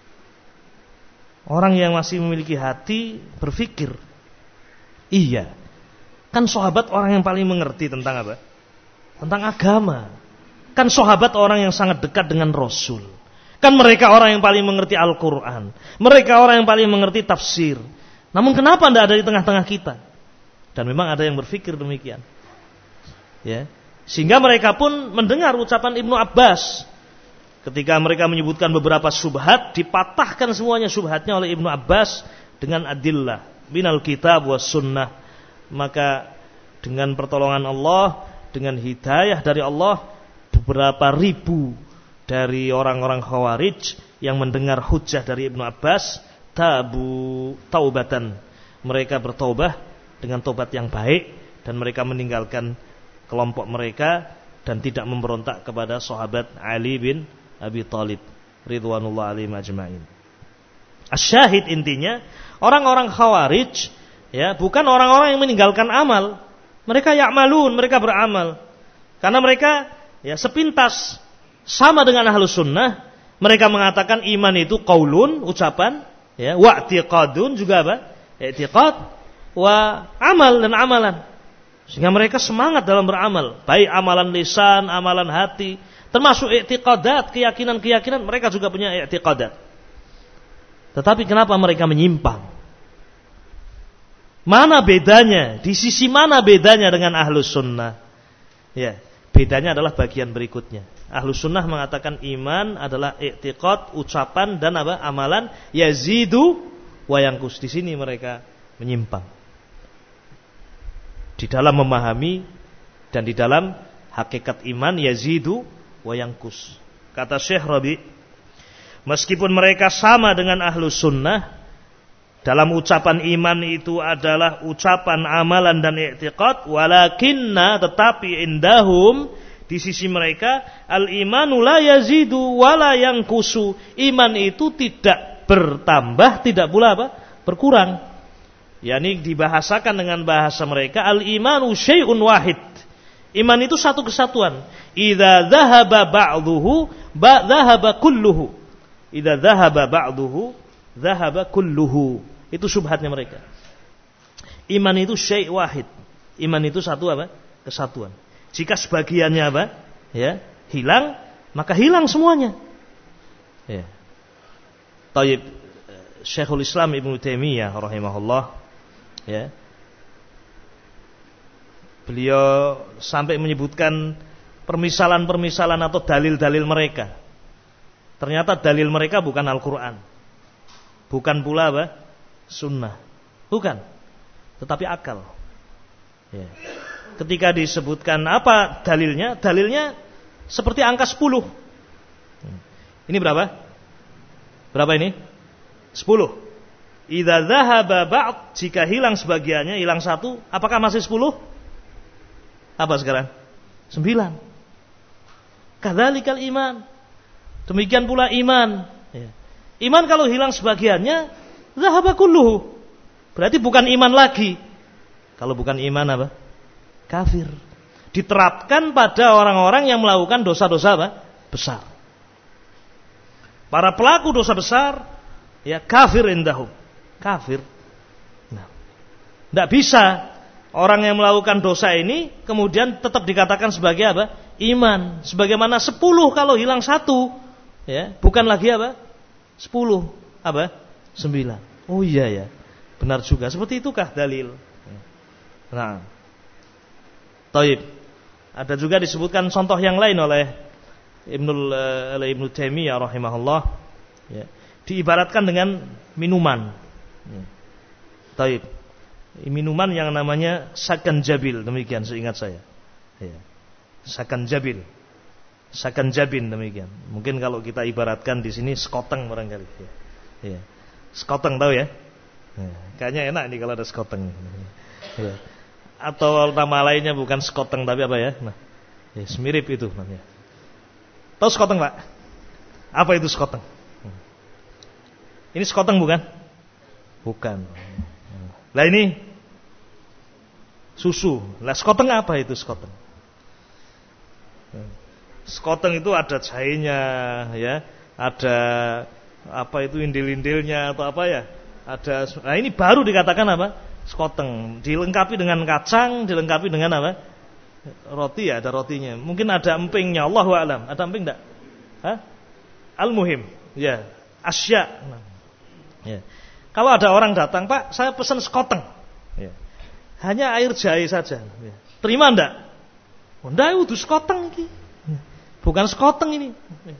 Orang yang masih memiliki hati berpikir, iya, kan sahabat orang yang paling mengerti tentang apa? Tentang agama. Kan sahabat orang yang sangat dekat dengan Rasul. Kan mereka orang yang paling mengerti Al-Quran. Mereka orang yang paling mengerti tafsir. Namun kenapa tidak ada di tengah-tengah kita? Dan memang ada yang berpikir demikian. Ya. Sehingga mereka pun mendengar ucapan Ibnu Abbas. Ketika mereka menyebutkan beberapa syubhat, dipatahkan semuanya syubhatnya oleh Ibnu Abbas dengan adillah minal kitab was sunnah. Maka dengan pertolongan Allah, dengan hidayah dari Allah, beberapa ribu dari orang-orang Khawarij yang mendengar hujjah dari Ibnu Abbas taubatan. Mereka bertaubat dengan tobat yang baik, dan mereka meninggalkan kelompok mereka dan tidak memberontak kepada sahabat Ali bin Abi Thalib ridwanullah alaihim ajma'in. Asyahid intinya, orang-orang Khawarij ya bukan orang-orang yang meninggalkan amal. Mereka ya'malun, mereka beramal. Karena mereka ya sepintas sama dengan Ahlus Sunnah. Mereka mengatakan iman itu qaulun, ucapan, ya, wa i'tiqadun juga apa? I'tiqad wa amal dan amalan. Sehingga mereka semangat dalam beramal, baik amalan lisan, amalan hati, termasuk i'tiqadat, keyakinan-keyakinan, mereka juga punya i'tiqadat. Tetapi kenapa mereka menyimpang? Mana bedanya? Di sisi mana bedanya dengan Ahlus Sunnah? Ya, bedanya adalah bagian berikutnya. Ahlus Sunnah mengatakan iman adalah i'tiqad, ucapan dan apa? Amalan, yazidu wa yanqus. Di sini mereka menyimpang di dalam memahami dan di dalam hakikat iman, yazidu wa yanqus. Kata Syekh Rabi, meskipun mereka sama dengan Ahlus Sunnah dalam ucapan iman itu adalah ucapan, amalan dan i'tiqad, walakinna, tetapi indahum, di sisi mereka, al-imanu la yazidu wa la yanqusu. Iman itu tidak bertambah, tidak pula apa? Berkurang. Yani dibahasakan dengan bahasa mereka, al-imanu syai'un wahid. Iman itu satu kesatuan. Idza dhahaba ba'dhuhu dhahaba kulluhu. Idza dhahaba ba'dhuhu Dhahaba kulluhu. Itu syubhatnya mereka. Iman itu syai' wahid. Iman itu satu apa? Kesatuan. Jika sebagiannya apa? Ya, hilang, maka hilang semuanya. Ya. Taib Syekhul Islam Ibnu Taimiyah rahimahullah, ya. Beliau sampai menyebutkan permisalan-permisalan atau dalil-dalil mereka. Ternyata dalil mereka bukan Al-Quran, bukan pula apa? Sunnah, bukan, tetapi akal. Ya. Ketika disebutkan apa dalilnya, dalilnya seperti angka 10. Ini berapa? Berapa ini? 10. Idza dzahaba ba'd, jika hilang sebagiannya, hilang satu, apakah masih 10? Apa sekarang? 9. Kadzalikal iman. Demikian pula iman. Ya. Iman kalau hilang sebagiannya, dzahaba kulluhu. Berarti bukan iman lagi. Kalau bukan iman apa? Kafir. Diterapkan pada orang-orang yang melakukan dosa-dosa apa? Besar. Para pelaku dosa besar, ya kafir indahum. Kafir. Nah, tidak bisa orang yang melakukan dosa ini kemudian tetap dikatakan sebagai apa? Iman. Sebagaimana 10 kalau hilang 1, ya, bukan lagi apa? 10, apa? 9. Oh iya ya. Benar juga. Seperti itukah dalil? Nah, taib. Ada juga disebutkan contoh yang lain oleh Ibnu Taimiyah rahimahullah, ya. Diibaratkan dengan minuman. Ya. Taib. Minuman yang namanya sakanjabil, demikian seingat saya. Ya. Sakanjabil. Sakanjabin demikian. Mungkin kalau kita ibaratkan di sini skoteng barangkali. Ya. Ya. Skoteng tahu ya? Ya. Kayaknya enak nih kalau ada skoteng. Ya. Atau nama lainnya bukan skoteng tapi apa ya? Nah, ya, semirip itu namanya. Tahu skoteng Pak? Apa itu skoteng? Ini skoteng bukan? Bukan. Lah ini susu. Lah skoteng apa itu skoteng? Skoteng itu ada jahenya, ya, ada apa itu indil-indilnya atau apa ya? Ada. Nah ini baru dikatakan apa? Skoteng. Dilengkapi dengan kacang, dilengkapi dengan apa? Roti ya, ada rotinya. Mungkin ada empingnya, Allahu a'lam. Ada emping enggak? Hah? Al-muhim. Ya, asya. Ya. Kalau ada orang datang, Pak, saya pesan skoteng. Ya. Hanya air jahe saja. Ya. Terima enggak? Oh, enggak, itu skoteng ini. Bukan skoteng ini.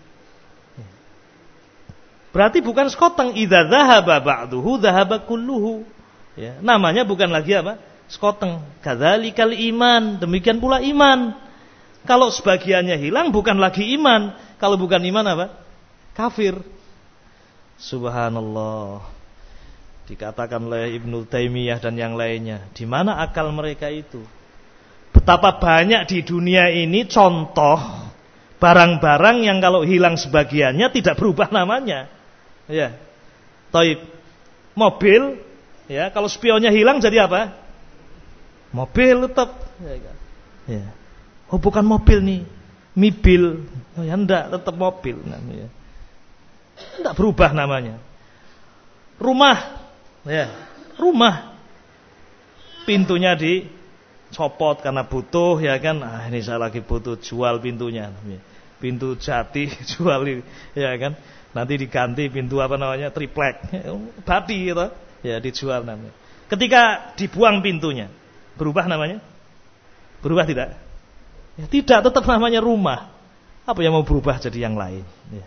Berarti bukan skoteng. Idza dzahaba ba'duhu dzahaba kulluhu. Ya, namanya bukan lagi apa? Skoteng. Kadzalikal iman. Demikian pula iman. Kalau sebagiannya hilang bukan lagi iman. Kalau bukan iman apa? Kafir. Subhanallah. Dikatakan oleh Ibnu Taimiyah dan yang lainnya. Di mana akal mereka itu? Betapa banyak di dunia ini contoh barang-barang yang kalau hilang sebagiannya tidak berubah namanya. Ya. Taib. Mobil, ya, kalau spionnya hilang jadi apa? Mobil tetap. Ya. Oh, bukan mobil nih, mibil. Oh, ya enggak, tetap mobil namanya. Enggak berubah namanya. Rumah, ya, rumah. Pintunya dicopot karena butuh, ya kan? Ah, ini saya lagi butuh, jual pintunya. Pintu jati jual, ya kan? Nanti diganti pintu apa namanya? Triplek, bati gitu. Ya, dijual namanya. Ketika dibuang pintunya, berubah namanya? Berubah tidak? Ya, tidak, tetap namanya rumah. Apa yang mau berubah jadi yang lain? Ya.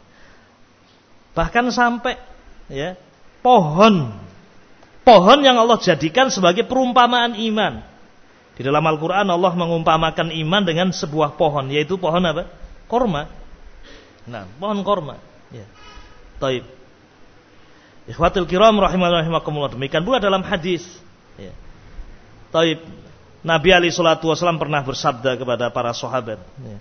Bahkan sampai, ya, pohon yang Allah jadikan sebagai perumpamaan iman. Di dalam Al-Quran Allah mengumpamakan iman dengan sebuah pohon, yaitu pohon apa? Korma. Nah, pohon korma. Ya. Taib. Ikhwatul kiram rahimakumullah. Demikian pula dalam hadis. Ya. Taib. Nabi alaihi salatu wasallam pernah bersabda kepada para sahabat. Ya.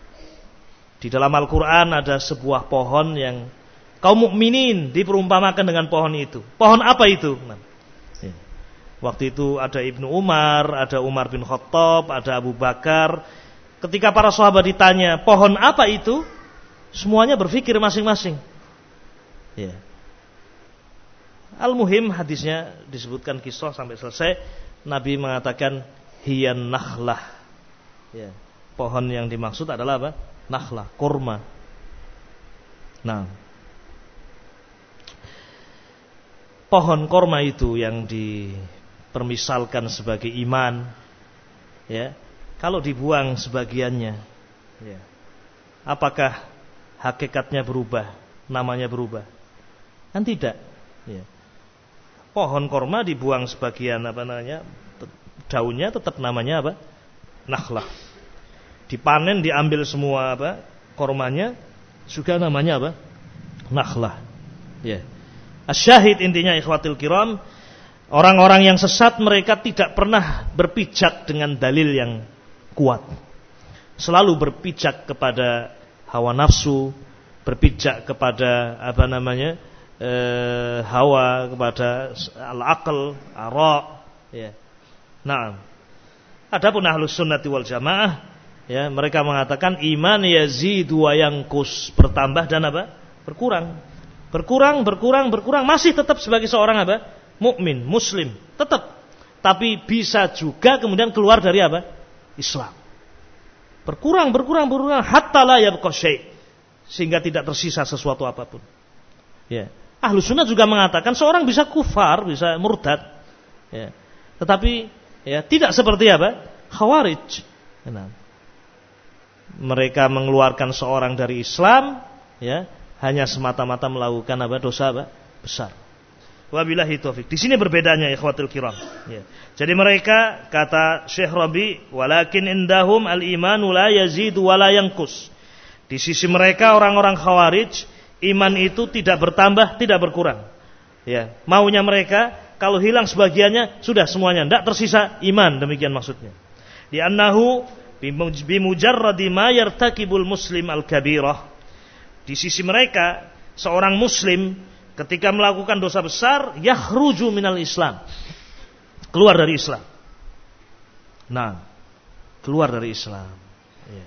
Di dalam Al-Quran ada sebuah pohon yang kaum mukminin diperumpamakan dengan pohon itu. Pohon apa itu? Nah. Ya. Waktu itu ada Ibnu Umar, ada Umar bin Khattab, ada Abu Bakar. Ketika para sahabat ditanya, pohon apa itu? Semuanya berpikir masing-masing. Ya. Al-muhim hadisnya disebutkan kisah sampai selesai. Nabi mengatakan hiyan nakhlah. Ya. Pohon yang dimaksud adalah apa? Nakhlah, kurma. Nah, pohon kurma itu yang dipermisalkan sebagai iman, ya. Kalau dibuang sebagiannya, ya, apakah hakikatnya berubah, namanya berubah? Kan tidak. Ya. Pohon kurma dibuang sebagian daunnya tetap namanya apa? Nakhlah. Dipanen, diambil semua kurmanya, juga namanya apa? Nakhlah. Ya. Asyahid intinya ikhwatil kiram, orang-orang yang sesat mereka tidak pernah berpijak dengan dalil yang kuat. Selalu berpijak kepada hawa nafsu, berpijak kepada hawa, kepada al-aql, ara, ya. Nah, adapun ahlus sunnati wal jamaah, ya, mereka mengatakan iman yazidu wa yanqus, bertambah dan berkurang. Berkurang, masih tetap sebagai seorang mukmin, muslim, tetap. Tapi bisa juga kemudian keluar dari Islam. Berkurang hatta la yabqa syai', sehingga tidak tersisa sesuatu apapun. Ya. Ahlus sunnah juga mengatakan seorang bisa kufar, bisa murtad. Ya. Tetapi ya tidak seperti Khawarij. Nah. Mereka mengeluarkan seorang dari Islam, ya, hanya semata-mata melakukan dosa besar. Wabillahi taufik. Di sini berbedanya ikhwatul kiram. Ya. Jadi mereka, kata Syekh Rabi, walakin indahum al-imanu la yazidu wa la yanqus. Di sisi mereka orang-orang Khawarij, iman itu tidak bertambah, tidak berkurang. Ya, maunya mereka kalau hilang sebagiannya sudah semuanya, tidak tersisa iman, demikian maksudnya. Di annahu bimujarradi ma yartakibul muslim al-kabirah. Di sisi mereka seorang muslim ketika melakukan dosa besar yakhruju minal Islam, keluar dari Islam. Nah, keluar dari Islam. Ya.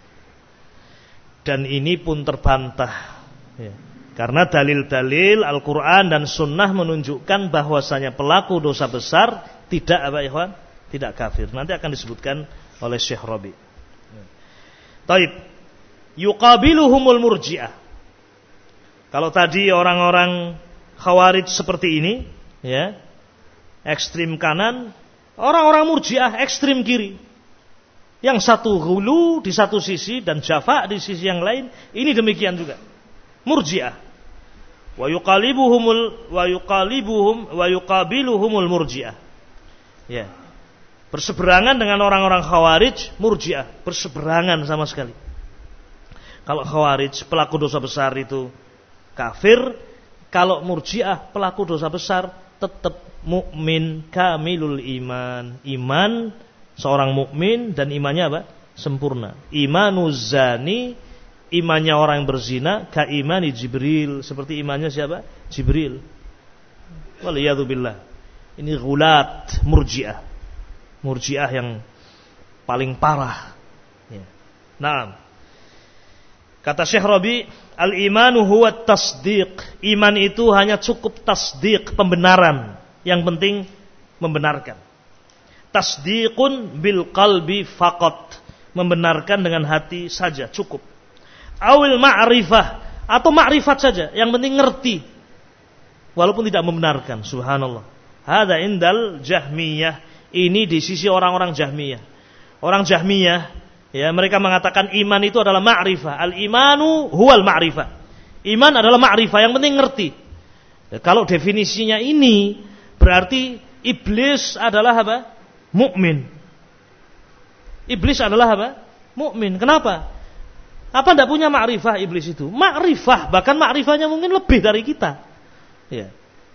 Dan ini pun terbantah. Ya. Karena dalil-dalil Al-Quran dan Sunnah menunjukkan bahwasanya pelaku dosa besar tidak tidak kafir. Nanti akan disebutkan oleh Syekh Rabi. Taib. Yuqabiluhumul murji'ah. Kalau tadi orang-orang Khawarij seperti ini, ya, ekstrim kanan, orang-orang Murji'ah ekstrim kiri. Yang satu ghulu di satu sisi dan jafa di sisi yang lain, ini demikian juga. Murji'ah. Wa yuqabiluhumul murji'ah. Ya. Berseberangan dengan orang-orang Khawarij, Murji'ah, berseberangan sama sekali. Kalau Khawarij pelaku dosa besar itu kafir, kalau Murji'ah pelaku dosa besar tetap mukmin kamilul iman. Iman seorang mukmin dan imannya sempurna. Imanuz zani, imannya orang yang berzina, ka imani Jibril, seperti imannya siapa? Jibril. Waliyadzubillah. Ini ghulat Murji'ah. Murji'ah yang paling parah. Ya. Nah, kata Syekh Rabi, al-imanu huwa tasdiq. Iman itu hanya cukup tasdiq, pembenaran. Yang penting membenarkan. Tasdiqun bil qalbi faqat. Membenarkan dengan hati saja, cukup. Awil ma'rifah, atau ma'rifat saja, yang penting ngerti. Walaupun tidak membenarkan, subhanallah. Hadza indal Jahmiyah. Ini di sisi orang-orang Jahmiyah. Orang Jahmiyah, ya, mereka mengatakan iman itu adalah ma'rifah. Al-imanu huwal ma'rifah. Iman adalah ma'rifah, yang penting ngerti. Ya, kalau definisinya ini berarti iblis adalah mukmin. Iblis adalah mukmin. Kenapa? Apa tidak punya ma'rifah iblis itu? Ma'rifah, bahkan ma'rifahnya mungkin lebih dari kita. Ya.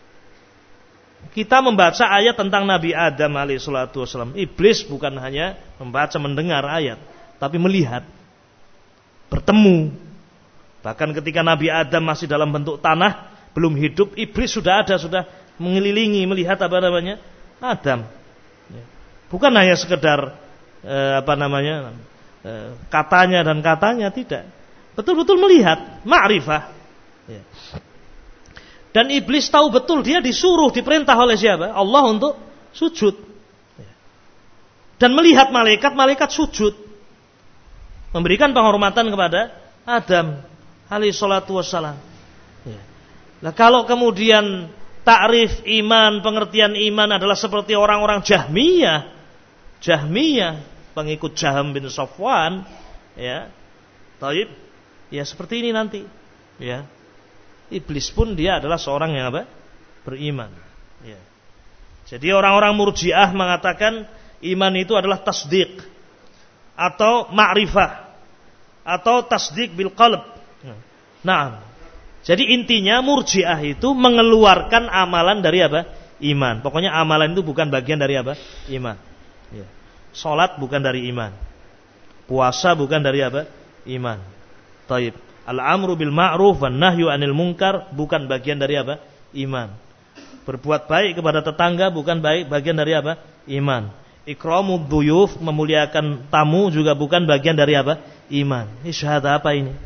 Kita membaca ayat tentang Nabi Adam alaihissalatu wassalam. Iblis bukan hanya membaca, mendengar ayat, tapi melihat, bertemu. Bahkan ketika Nabi Adam masih dalam bentuk tanah, belum hidup, iblis sudah ada, sudah mengelilingi, melihat Adam. Bukan hanya sekedar katanya dan katanya, tidak. Betul-betul melihat, ma'rifah. Dan iblis tahu betul dia disuruh, diperintah oleh siapa? Allah untuk sujud. Dan melihat malaikat sujud. Memberikan penghormatan kepada Adam alaihi salatu wassalam. Nah, kalau kemudian takrif iman, pengertian iman adalah seperti orang-orang Jahmiyah, pengikut Jaham bin Safwan, ya. Taib, ya seperti ini nanti, ya. Iblis pun dia adalah seorang yang apa? Beriman, ya. Jadi orang-orang Murji'ah mengatakan iman itu adalah tasdiq atau ma'rifah atau tasdiq bil qalb. Nah, jadi intinya Murji'ah itu mengeluarkan amalan dari apa? Iman. Pokoknya amalan itu bukan bagian dari apa? Iman. Ya. Salat bukan dari iman. Puasa bukan dari apa? Iman. Taib. Al-amru bil ma'ruf wan nahyu 'anil munkar bukan bagian dari apa? Iman. Berbuat baik kepada tetangga bukan bagian dari apa? Iman. Ikramud dhuyuf, memuliakan tamu juga bukan bagian dari apa? Iman. Ini syahadah apa ini?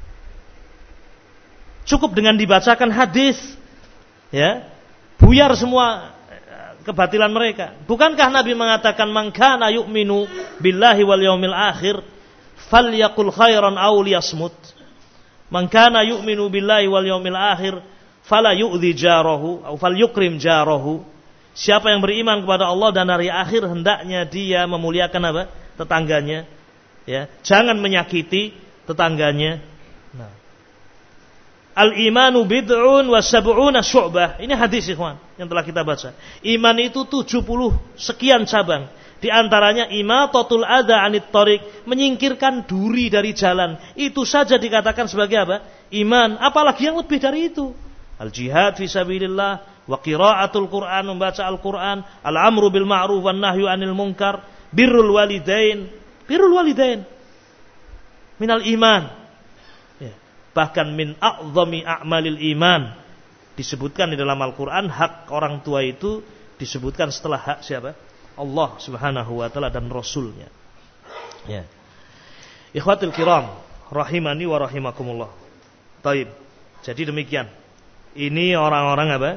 Cukup dengan dibacakan hadis, ya, buyar semua kebatilan mereka. Bukankah Nabi mengatakan man kana yu'minu billahi wal yaumil akhir falyaqul khairan aw liyasmut. Man kana yu'minu billahi wal yaumil akhir fala yu'dhi jarahu aw falyukrim jarahu. Siapa yang beriman kepada Allah dan hari akhir hendaknya dia memuliakan apa? Tetangganya, ya. Jangan menyakiti tetangganya. Nah. Al-imanu bid'un wa sab'una syu'bah. Ini hadis ikhwan yang telah kita baca. Iman itu 70 sekian cabang. Di antaranya imatatul adza 'anit thariq, menyingkirkan duri dari jalan. Itu saja dikatakan sebagai apa? Iman. Apalagi yang lebih dari itu. Al-jihad fi sabilillah, wa qiraatul Qur'an, membaca Al-Qur'an, al-amru bil ma'ruf wan nahyu 'anil munkar, birrul walidain. Birrul walidain minal iman. Bahkan min a'zami a'malil iman, disebutkan di dalam Al-Quran hak orang tua itu disebutkan setelah hak siapa? Allah subhanahu wa ta'ala dan Rasulnya, ya. Ikhwatul kiram rahimani wa rahimakumullah. Taib. Jadi demikian, ini orang-orang apa?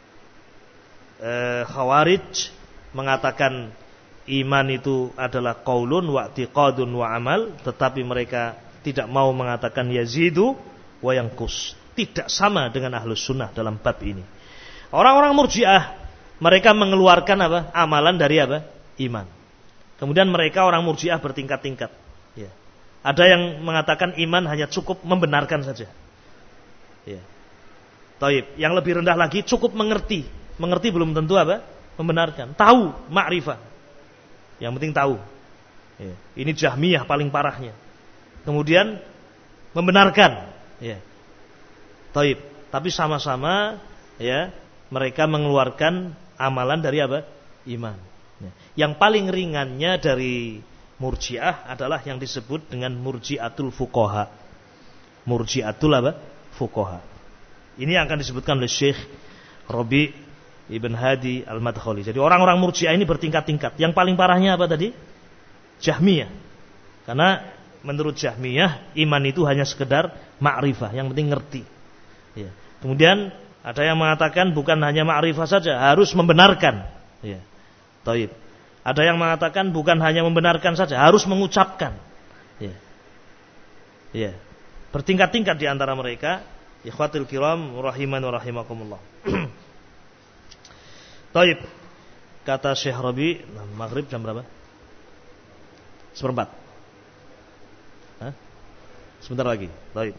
Khawarij mengatakan iman itu adalah qaulun wa i'tiqadun wa amal, tetapi mereka tidak mau mengatakan yazidu wa yanqus. Tidak sama dengan Ahlus Sunnah dalam bab ini. Orang-orang Murji'ah, mereka mengeluarkan apa? Amalan dari apa? Iman. Kemudian mereka orang Murji'ah bertingkat-tingkat. Ya. Ada yang mengatakan iman hanya cukup membenarkan saja. Ya. Taib. Yang lebih rendah lagi cukup mengerti. Mengerti belum tentu apa? Membenarkan. Tahu, ma'rifah. Yang penting tahu. Ya. Ini Jahmiyah paling parahnya. Kemudian membenarkan, ya. Taib. Tapi sama-sama, ya, mereka mengeluarkan amalan dari apa? Iman. Ya. Yang paling ringannya dari Murji'ah adalah yang disebut dengan Murji'atul Fuqaha. Murji'atul apa? Fuqaha. Ini yang akan disebutkan oleh Syekh Rabi' Ibn Hadi Al-Madkhali. Jadi orang-orang Murji'ah ini bertingkat-tingkat. Yang paling parahnya apa tadi? Jahmiyah. Karena menurut Jahmiyah, iman itu hanya sekedar ma'rifah, yang penting ngerti. Ya. Kemudian ada yang mengatakan bukan hanya ma'rifah saja, harus membenarkan. Ya. Taib. Ada yang mengatakan bukan hanya membenarkan saja, harus mengucapkan. Ya. Ya. Bertingkat-tingkat di antara mereka. Ikhwatul kiram rahiman wa rahimakumullah. Taib. Kata Syekh Rabi, maghrib jam berapa? 1:04. Sebentar lagi. Baik.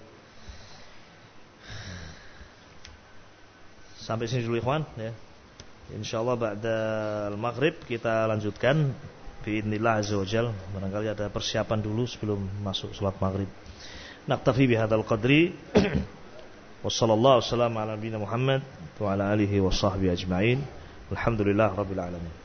Sampai sini dulu ikhwan, ya. Insyaallah ba'da al-maghrib kita lanjutkan biidznillah azza wajal. Barangkali ada persiapan dulu sebelum masuk salat maghrib. Naktafi bihadzal qadri. Wassallallahu wasallam ala nabiyina Muhammad wa ala alihi wa sahbihi ajma'in. Alhamdulillah rabbil alamin.